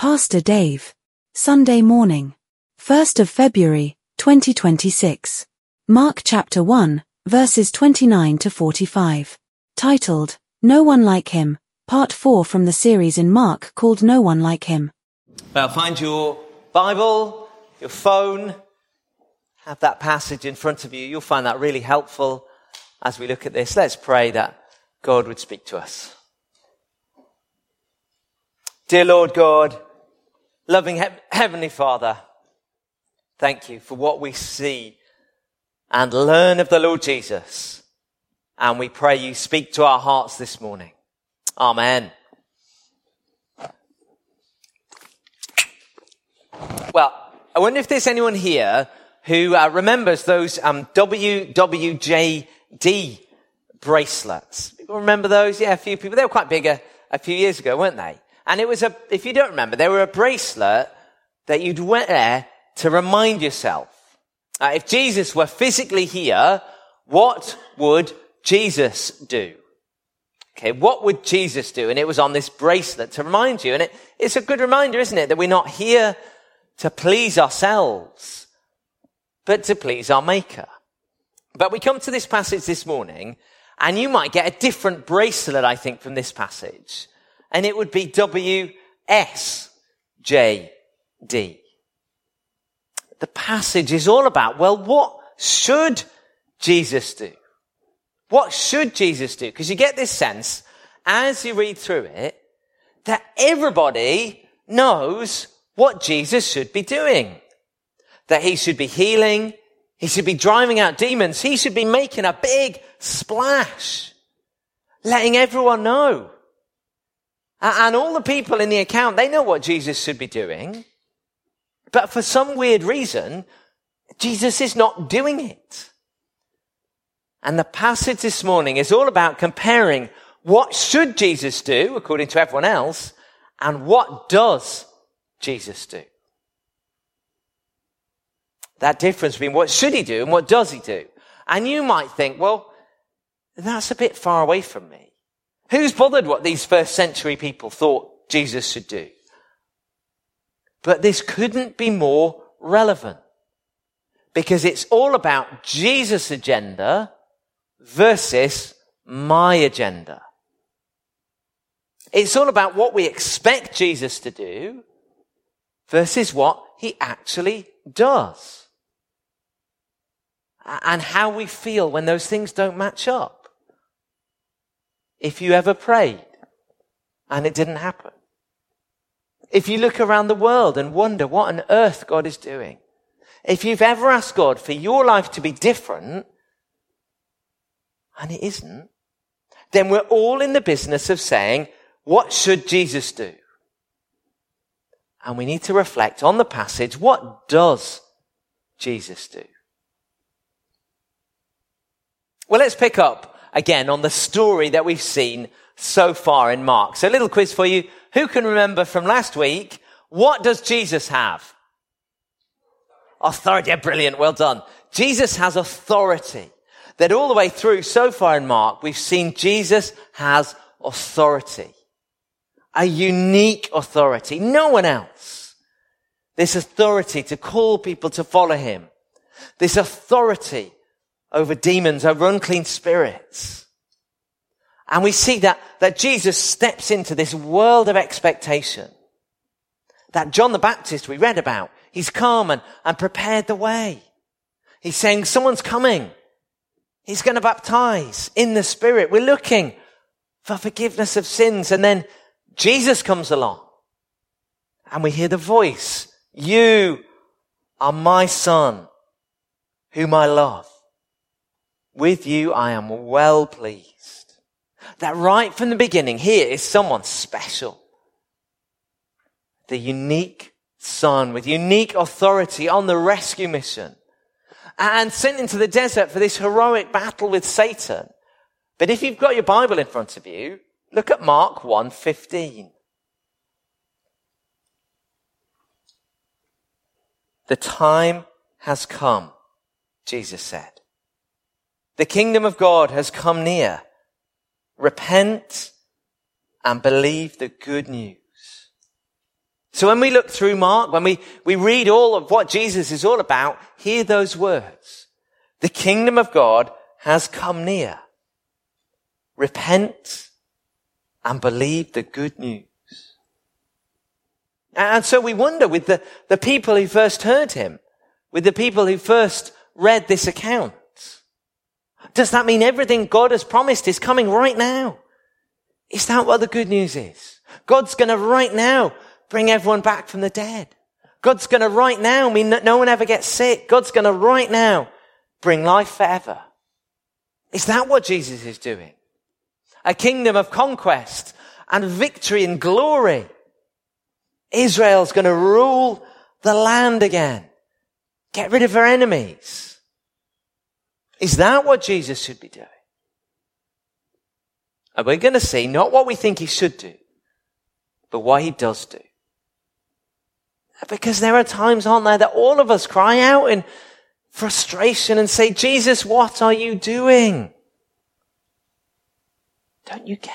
Pastor Dave. Sunday morning, 1st of February, 2026. Mark chapter 1, verses 29 to 45. Titled, No One Like Him, Part 4 from the series in Mark called No One Like Him. Well, find your Bible, your phone, have that passage in front of you. You'll find that really helpful as we look at this. Let's pray that God would speak to us. Dear Lord God, loving Heavenly Father, thank you for what we see and learn of the Lord Jesus. And we pray you speak to our hearts this morning. Amen. Well, I wonder if there's anyone here who remembers those WWJD bracelets. People remember those? Yeah, a few people. They were quite big a few years ago, weren't they? And it was if you don't remember, they were a bracelet that you'd wear to remind yourself. If Jesus were physically here, what would Jesus do? Okay, what would Jesus do? And it was on this bracelet to remind you. And it's a good reminder, isn't it, that we're not here to please ourselves, but to please our Maker. But we come to this passage this morning, and you might get a different bracelet, I think, from this passage. And it would be WSJD. The passage is all about, well, what should Jesus do? What should Jesus do? Because you get this sense, as you read through it, that everybody knows what Jesus should be doing. That he should be healing, he should be driving out demons, he should be making a big splash, letting everyone know. And all the people in the account, they know what Jesus should be doing. But for some weird reason, Jesus is not doing it. And the passage this morning is all about comparing what should Jesus do, according to everyone else, and what does Jesus do. That difference between what should he do and what does he do. And you might think, well, that's a bit far away from me. Who's bothered what these first century people thought Jesus should do? But this couldn't be more relevant, because it's all about Jesus' agenda versus my agenda. It's all about what we expect Jesus to do versus what he actually does. And how we feel when those things don't match up. If you ever prayed and it didn't happen. If you look around the world and wonder what on earth God is doing. If you've ever asked God for your life to be different and it isn't, then we're all in the business of saying, what should Jesus do? And we need to reflect on the passage, what does Jesus do? Well, let's pick up again on the story that we've seen so far in Mark. So a little quiz for you. Who can remember from last week, what does Jesus have? Authority. Yeah, brilliant. Well done. Jesus has authority. That all the way through so far in Mark, we've seen Jesus has authority. A unique authority. No one else. This authority to call people to follow him. This authority over demons, over unclean spirits. And we see that Jesus steps into this world of expectation. That John the Baptist we read about, he's come and prepared the way. He's saying someone's coming. He's going to baptize in the Spirit. We're looking for forgiveness of sins. And then Jesus comes along. And we hear the voice, you are my son, whom I love. With you I am well pleased. That right from the beginning, here is someone special. The unique son with unique authority on the rescue mission. And sent into the desert for this heroic battle with Satan. But if you've got your Bible in front of you, look at Mark 1:15. The time has come, Jesus said. The kingdom of God has come near. Repent and believe the good news. So when we look through Mark, when we read all of what Jesus is all about, hear those words. The kingdom of God has come near. Repent and believe the good news. And so we wonder with the people who first heard him, with the people who first read this account, does that mean everything God has promised is coming right now? Is that what the good news is? God's going to right now bring everyone back from the dead. God's going to right now mean that no one ever gets sick. God's going to right now bring life forever. Is that what Jesus is doing? A kingdom of conquest and victory and glory. Israel's going to rule the land again. Get rid of her enemies. Is that what Jesus should be doing? And we're going to see not what we think he should do, but what he does do. Because there are times, aren't there, that all of us cry out in frustration and say, Jesus, what are you doing? Don't you care?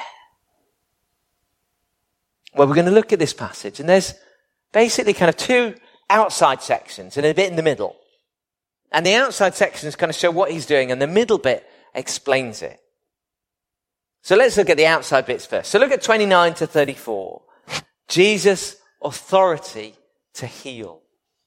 Well, we're going to look at this passage, and there's basically kind of two outside sections and a bit in the middle. And the outside sections kind of show what he's doing, and the middle bit explains it. So let's look at the outside bits first. So look at 29 to 34. Jesus' authority to heal.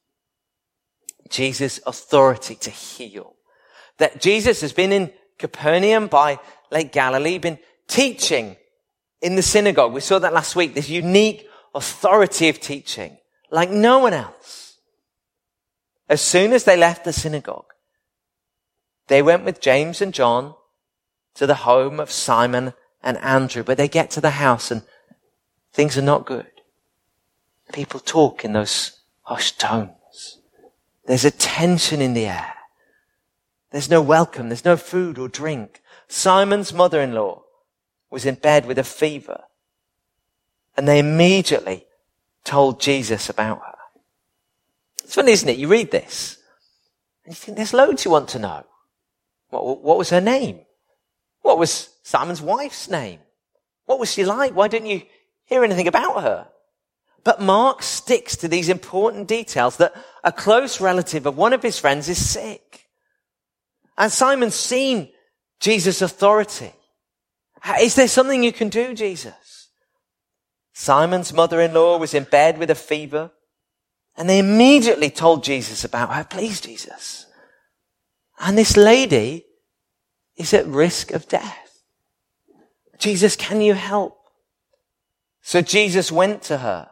Jesus' authority to heal. That Jesus has been in Capernaum by Lake Galilee, been teaching in the synagogue. We saw that last week, this unique authority of teaching, like no one else. As soon as they left the synagogue, they went with James and John to the home of Simon and Andrew. But they get to the house and things are not good. People talk in those hushed tones. There's a tension in the air. There's no welcome. There's no food or drink. Simon's mother-in-law was in bed with a fever. And they immediately told Jesus about her. It's funny, isn't it? You read this and you think there's loads you want to know. What was her name? What was Simon's wife's name? What was she like? Why didn't you hear anything about her? But Mark sticks to these important details that a close relative of one of his friends is sick. And Simon's seen Jesus' authority. Is there something you can do, Jesus? Simon's mother-in-law was in bed with a fever, and they immediately told Jesus about her. Please, Jesus. And this lady is at risk of death. Jesus, can you help? So Jesus went to her,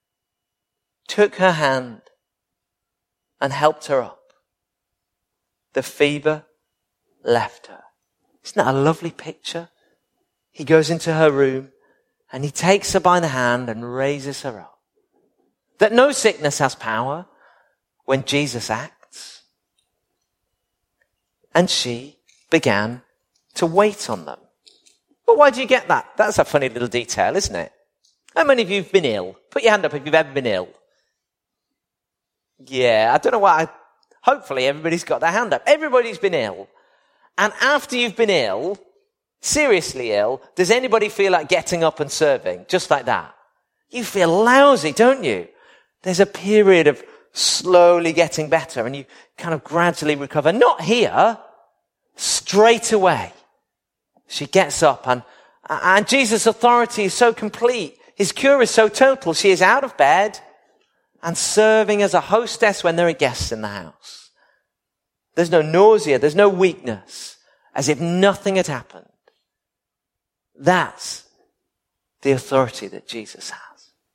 took her hand, and helped her up. The fever left her. Isn't that a lovely picture? He goes into her room and he takes her by the hand and raises her up. That no sickness has power when Jesus acts. And she began to wait on them. But why do you get that? That's a funny little detail, isn't it? How many of you have been ill? Put your hand up if you've ever been ill. Yeah, I don't know why. Hopefully everybody's got their hand up. Everybody's been ill. And after you've been ill, seriously ill, does anybody feel like getting up and serving? Just like that. You feel lousy, don't you? There's a period of slowly getting better and you kind of gradually recover. Not here. Straight away. She gets up and Jesus' authority is so complete. His cure is so total. She is out of bed and serving as a hostess when there are guests in the house. There's no nausea. There's no weakness. As if nothing had happened. That's the authority that Jesus has.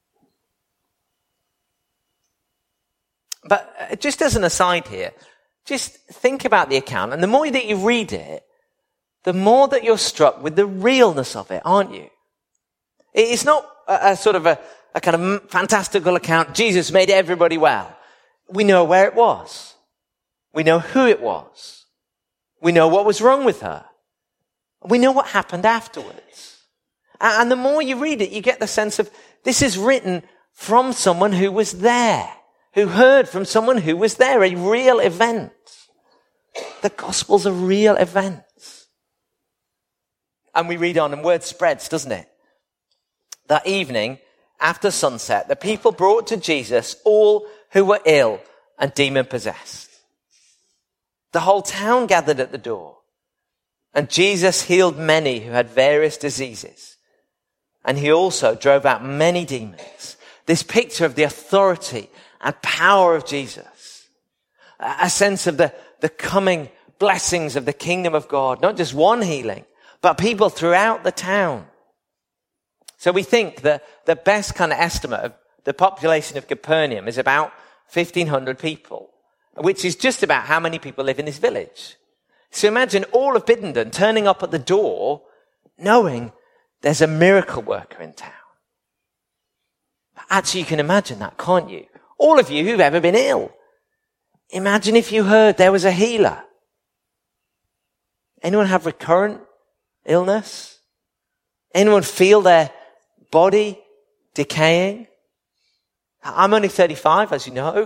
But just as an aside here, just think about the account. And the more that you read it, the more that you're struck with the realness of it, aren't you? It's not a sort of a kind of fantastical account. Jesus made everybody well. We know where it was. We know who it was. We know what was wrong with her. We know what happened afterwards. And the more you read it, you get the sense of this is written from someone who was there, who heard from someone who was there, a real event. The Gospels are real events. And we read on and word spreads, doesn't it? That evening, after sunset, the people brought to Jesus all who were ill and demon-possessed. The whole town gathered at the door, and Jesus healed many who had various diseases, and he also drove out many demons. This picture of the authority and power of Jesus, a sense of the coming blessings of the kingdom of God, not just one healing, but people throughout the town. So we think that the best kind of estimate of the population of Capernaum is about 1,500 people, which is just about how many people live in this village. So imagine all of Biddenden turning up at the door knowing there's a miracle worker in town. Actually, you can imagine that, can't you? All of you who've ever been ill. Imagine if you heard there was a healer. Anyone have recurrent illness? Anyone feel their body decaying? I'm only 35, as you know.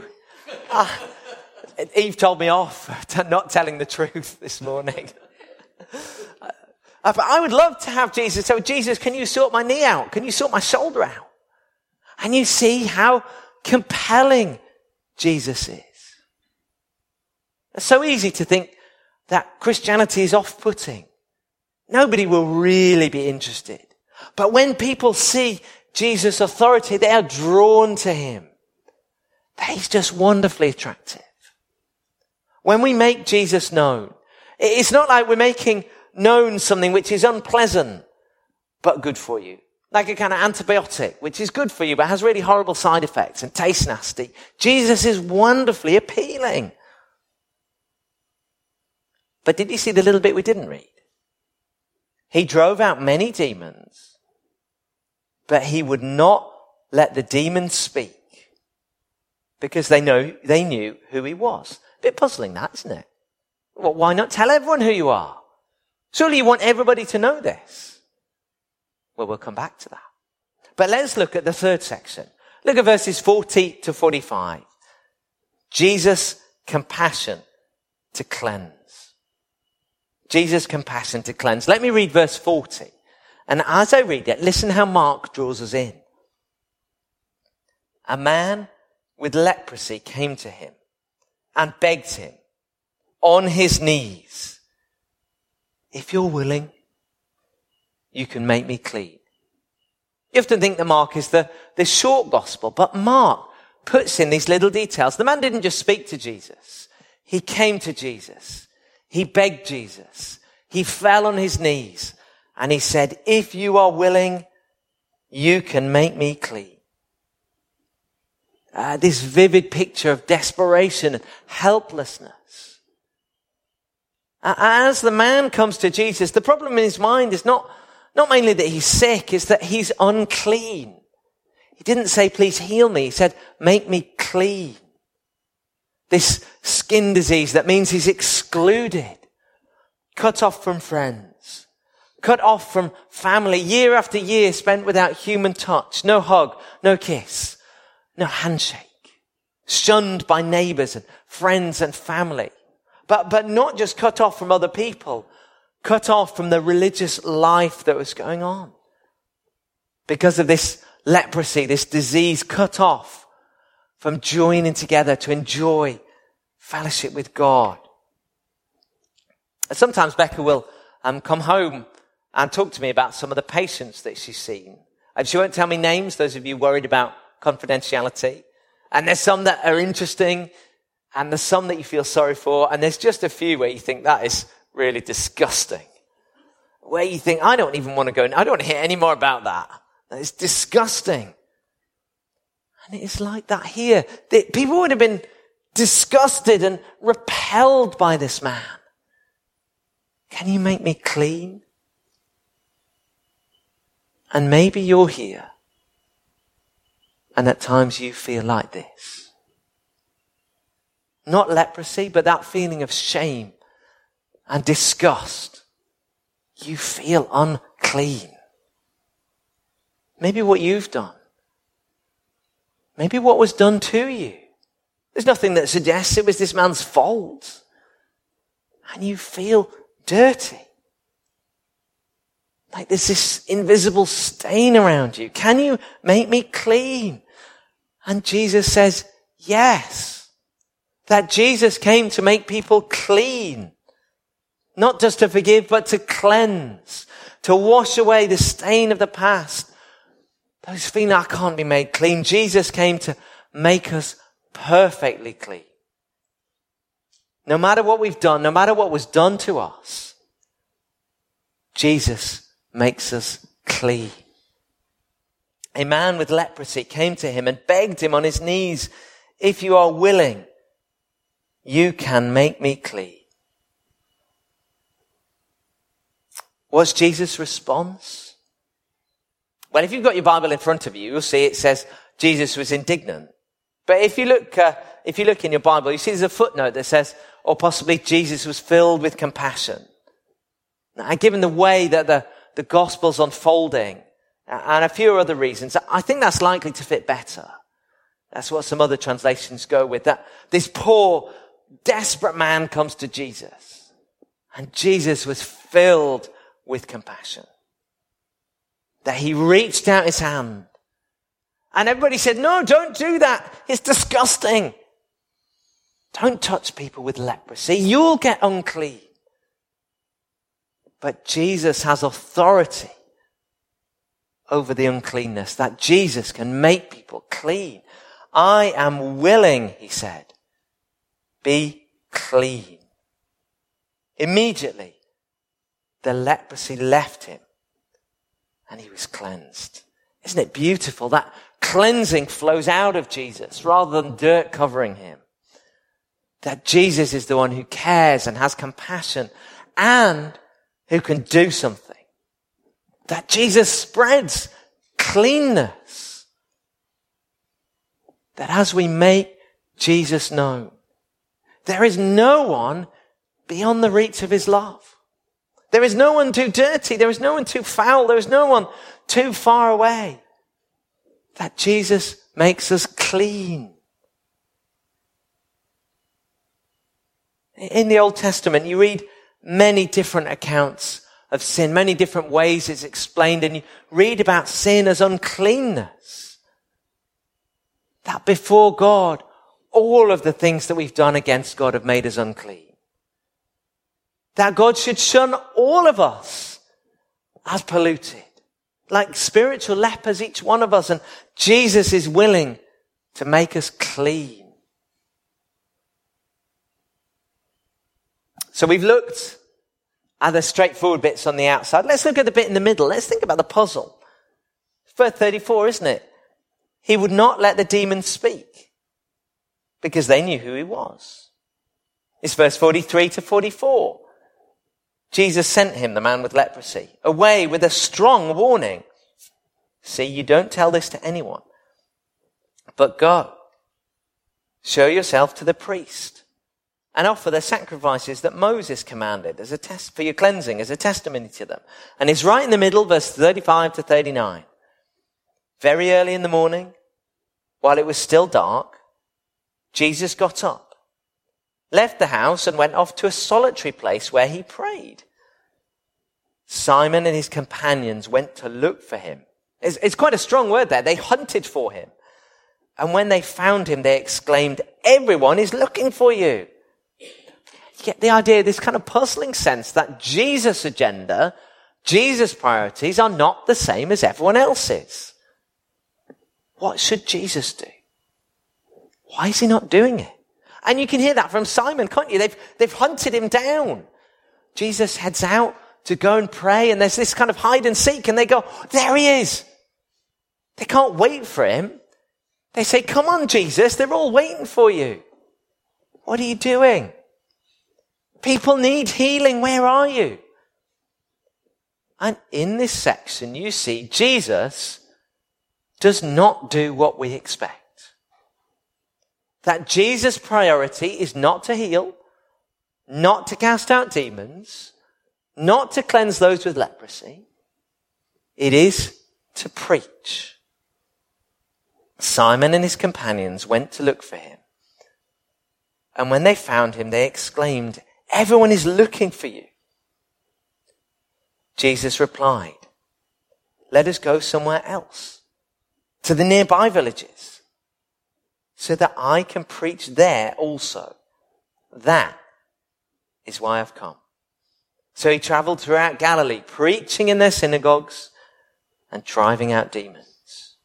Eve told me off for not telling the truth this morning. But I would love to have Jesus. So, Jesus, can you sort my knee out? Can you sort my shoulder out? And you see how compelling Jesus is. It's so easy to think that Christianity is off-putting. Nobody will really be interested. But when people see Jesus' authority, they are drawn to him. He's just wonderfully attractive. When we make Jesus known, it's not like we're making known something which is unpleasant, but good for you. Like a kind of antibiotic, which is good for you, but has really horrible side effects and tastes nasty. Jesus is wonderfully appealing. But did you see the little bit we didn't read? He drove out many demons, but he would not let the demons speak because they knew who he was. A bit puzzling that, isn't it? Well, why not tell everyone who you are? Surely you want everybody to know this. Well, we'll come back to that. But let's look at the third section. Look at verses 40 to 45. Jesus' compassion to cleanse. Jesus' compassion to cleanse. Let me read verse 40. And as I read it, listen how Mark draws us in. A man with leprosy came to him and begged him on his knees, if you're willing, you can make me clean. You often think that Mark is the short gospel, but Mark puts in these little details. The man didn't just speak to Jesus. He came to Jesus. He begged Jesus. He fell on his knees and he said, if you are willing, you can make me clean. This vivid picture of desperation and helplessness. As the man comes to Jesus, the problem in his mind is not mainly that he's sick, it's that he's unclean. He didn't say, please heal me. He said, make me clean. This skin disease that means he's excluded, cut off from friends, cut off from family, year after year spent without human touch, no hug, no kiss, no handshake, shunned by neighbors and friends and family. But not just cut off from other people, cut off from the religious life that was going on. Because of this leprosy, this disease, cut off from joining together to enjoy fellowship with God. And sometimes Becca will come home and talk to me about some of the patients that she's seen. And she won't tell me names, those of you worried about confidentiality. And there's some that are interesting, and there's some that you feel sorry for, and there's just a few where you think that is really disgusting. Where you think, I don't even want to go, I don't want to hear any more about that. It's disgusting. And it's like that here. People would have been disgusted and repelled by this man. Can you make me clean? And maybe you're here, and at times you feel like this. Not leprosy, but that feeling of shame and disgust. You feel unclean. Maybe what you've done. Maybe what was done to you. There's nothing that suggests it was this man's fault. And you feel dirty. Like there's this invisible stain around you. Can you make me clean? And Jesus says, yes. That Jesus came to make people clean. Not just to forgive, but to cleanse. To wash away the stain of the past. Those feeling I can't be made clean. Jesus came to make us perfectly clean. No matter what we've done, no matter what was done to us, Jesus makes us clean. A man with leprosy came to him and begged him on his knees, if you are willing, you can make me clean. What's Jesus' response? Well, if you've got your Bible in front of you, you'll see it says Jesus was indignant. But if you look in your Bible, you see there's a footnote that says, or possibly Jesus was filled with compassion. Now, given the way that the gospel's unfolding and a few other reasons, I think that's likely to fit better. That's what some other translations go with, that this poor, desperate man comes to Jesus and Jesus was filled with compassion. That he reached out his hand and everybody said, no, don't do that. It's disgusting. Don't touch people with leprosy. You'll get unclean. But Jesus has authority over the uncleanness, that Jesus can make people clean. I am willing, he said, be clean. Immediately, the leprosy left him and he was cleansed. Isn't it beautiful? That cleansing flows out of Jesus rather than dirt covering him. That Jesus is the one who cares and has compassion and who can do something. That Jesus spreads cleanness. That as we make Jesus known, there is no one beyond the reach of his love. There is no one too dirty. There is no one too foul. There is no one too far away. That Jesus makes us clean. In the Old Testament, you read many different accounts of sin, many different ways it's explained, and you read about sin as uncleanness. That before God, all of the things that we've done against God have made us unclean. That God should shun all of us as polluted, like spiritual lepers, each one of us, and Jesus is willing to make us clean. So we've looked at the straightforward bits on the outside. Let's look at the bit in the middle. Let's think about the puzzle. Verse 34, isn't it? He would not let the demons speak because they knew who he was. It's verse 43 to 44. Jesus sent him, the man with leprosy, away with a strong warning. See, you don't tell this to anyone, but go, show yourself to the priest and offer the sacrifices that Moses commanded as a test for your cleansing, as a testimony to them. And it's right in the middle, verse 35 to 39. Very early in the morning, while it was still dark, Jesus got up, left the house and went off to a solitary place where he prayed. Simon and his companions went to look for him. It's quite a strong word there. They hunted for him. And when they found him, they exclaimed, everyone is looking for you. You get the idea, this kind of puzzling sense that Jesus' agenda, Jesus' priorities are not the same as everyone else's. What should Jesus do? Why is he not doing it? And you can hear that from Simon, can't you? They've hunted him down. Jesus heads out to go and pray, and there's this kind of hide and seek, and they go, there he is. They can't wait for him. They say, come on, Jesus, they're all waiting for you. What are you doing? People need healing. Where are you? And in this section, you see Jesus does not do what we expect. That Jesus' priority is not to heal, not to cast out demons, not to cleanse those with leprosy. It is to preach. Simon and his companions went to look for him. And when they found him, they exclaimed, everyone is looking for you. Jesus replied, let us go somewhere else, to the nearby villages, so that I can preach there also. That is why I've come. So he traveled throughout Galilee, preaching in their synagogues and driving out demons.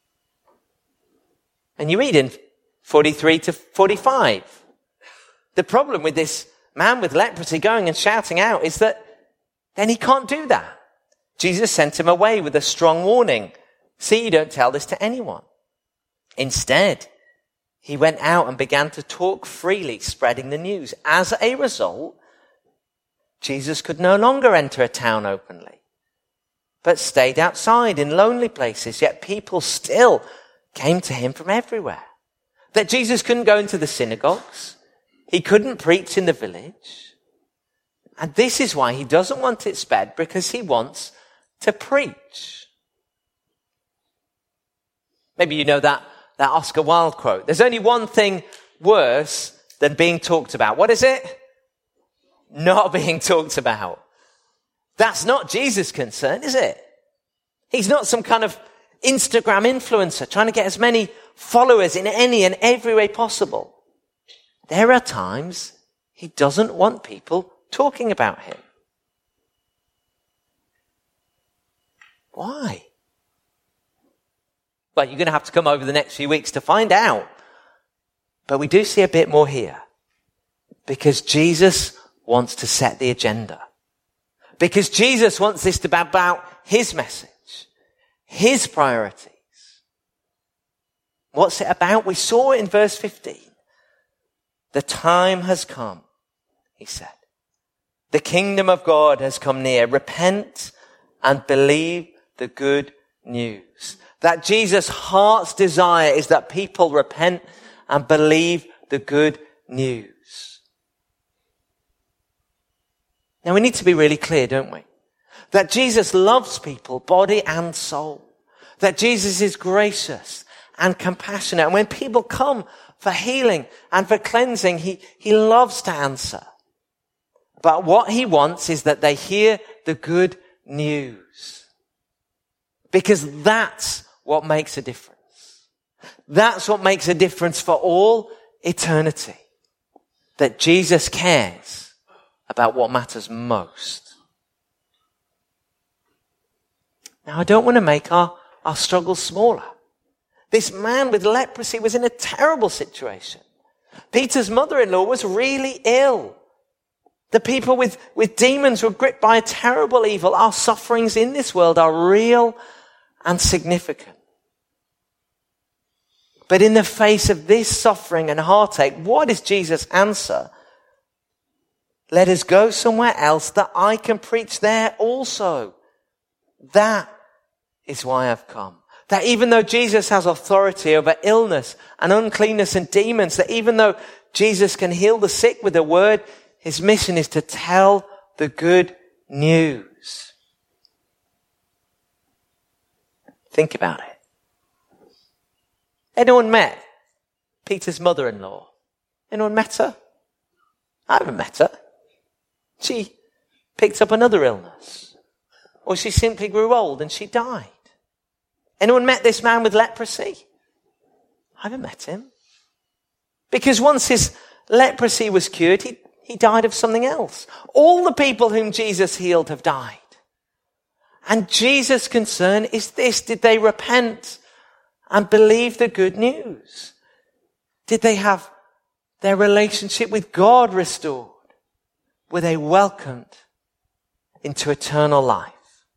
And you read in 43 to 45. The problem with this man with leprosy going and shouting out is that then he can't do that. Jesus sent him away with a strong warning. See, you don't tell this to anyone. Instead, he went out and began to talk freely, spreading the news. As a result, Jesus could no longer enter a town openly, but stayed outside in lonely places, yet people still came to him from everywhere. That Jesus couldn't go into the synagogues. He couldn't preach in the village. And this is why he doesn't want it spread, because he wants to preach. Maybe you know that Oscar Wilde quote. There's only one thing worse than being talked about. What is it? Not being talked about. That's not Jesus' concern, is it? He's not some kind of Instagram influencer trying to get as many followers in any and every way possible. There are times he doesn't want people talking about him. Why? Well, you're going to have to come over the next few weeks to find out. But we do see a bit more here. Because Jesus wants to set the agenda. Because Jesus wants this to be about his message, his priorities. What's it about? We saw it in verse 15. The time has come, he said. The kingdom of God has come near. Repent and believe the good news. That Jesus' heart's desire is that people repent and believe the good news. Now we need to be really clear, don't we? That Jesus loves people, body and soul. That Jesus is gracious and compassionate. And when people come for healing and for cleansing, he loves to answer. But what he wants is that they hear the good news. Because that's what makes a difference. That's what makes a difference for all eternity. That Jesus cares about what matters most. Now, I don't want to make our struggles smaller. This man with leprosy was in a terrible situation. Peter's mother-in-law was really ill. The people with demons were gripped by a terrible evil. Our sufferings in this world are real and significant. But in the face of this suffering and heartache, what is Jesus' answer? Let us go somewhere else that I can preach there also. That is why I've come. That even though Jesus has authority over illness and uncleanness and demons, that even though Jesus can heal the sick with a word, his mission is to tell the good news. Think about it. Anyone met Peter's mother-in-law? Anyone met her? I haven't met her. She picked up another illness. Or she simply grew old and she died. Anyone met this man with leprosy? I haven't met him. Because once his leprosy was cured, he died of something else. All the people whom Jesus healed have died. And Jesus' concern is this: did they repent and believe the good news? Did they have their relationship with God restored? Were they welcomed into eternal life?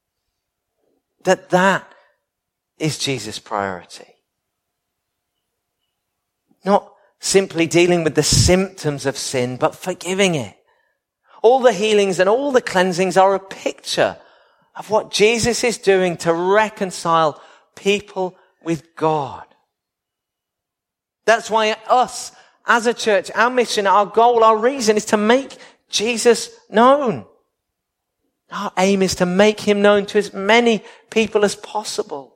That is Jesus' priority. Not simply dealing with the symptoms of sin, but forgiving it. All the healings and all the cleansings are a picture of what Jesus is doing to reconcile people with God. That's why us, as a church, our mission, our goal, our reason is to make Jesus known. Our aim is to make him known to as many people as possible.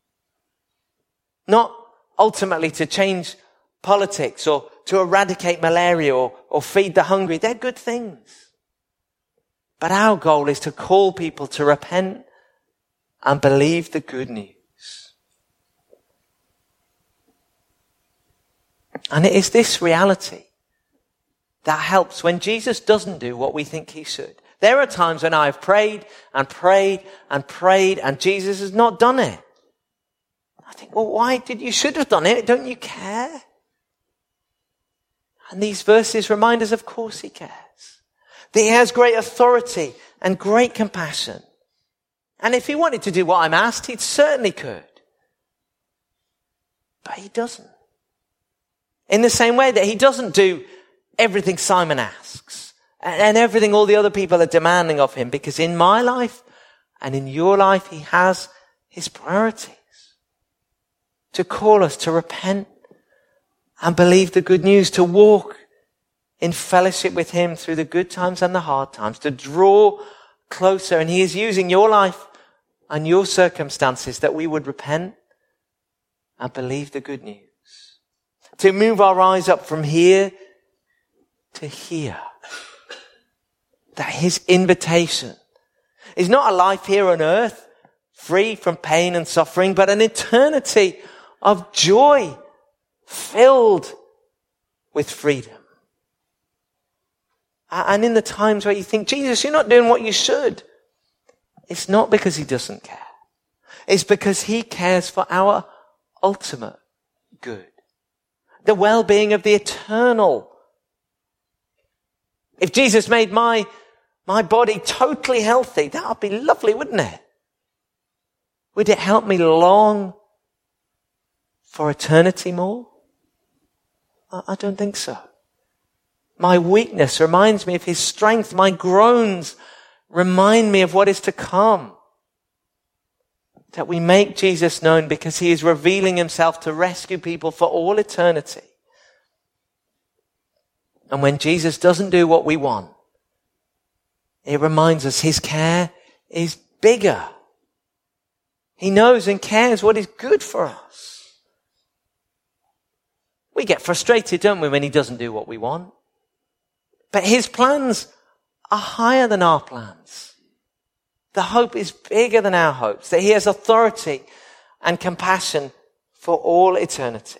Not ultimately to change politics or to eradicate malaria or feed the hungry. They're good things. But our goal is to call people to repent and believe the good news. And it is this reality that helps when Jesus doesn't do what we think he should. There are times when I've prayed and prayed and prayed and Jesus has not done it. I think, well, you should have done it. Don't you care? And these verses remind us, of course he cares. That he has great authority and great compassion. And if he wanted to do what I'm asked, he certainly could. But he doesn't. In the same way that he doesn't do everything Simon asks and everything all the other people are demanding of him, because in my life and in your life, he has his priorities to call us to repent and believe the good news, to walk in fellowship with him through the good times and the hard times, to draw closer. And he is using your life and your circumstances that we would repent and believe the good news. To move our eyes up from here to here. That his invitation is not a life here on earth, free from pain and suffering, but an eternity of joy filled with freedom. And in the times where you think, Jesus, you're not doing what you should, it's not because he doesn't care. It's because he cares for our ultimate good. The well-being of the eternal. If Jesus made my body totally healthy, that would be lovely, wouldn't it? Would it help me long for eternity more? I don't think so. My weakness reminds me of his strength. My groans remind me of what is to come. That we make Jesus known because he is revealing himself to rescue people for all eternity. And when Jesus doesn't do what we want, it reminds us his care is bigger. He knows and cares what is good for us. We get frustrated, don't we, when he doesn't do what we want? But his plans are higher than our plans. The hope is bigger than our hopes, that he has authority and compassion for all eternity.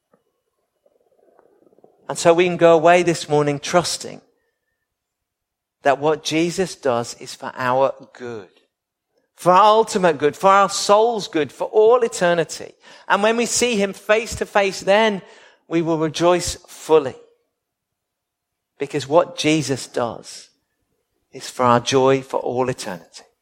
And so we can go away this morning trusting that what Jesus does is for our good, for our ultimate good, for our soul's good, for all eternity. And when we see him face to face, then we will rejoice fully. Because what Jesus does is for our joy for all eternity.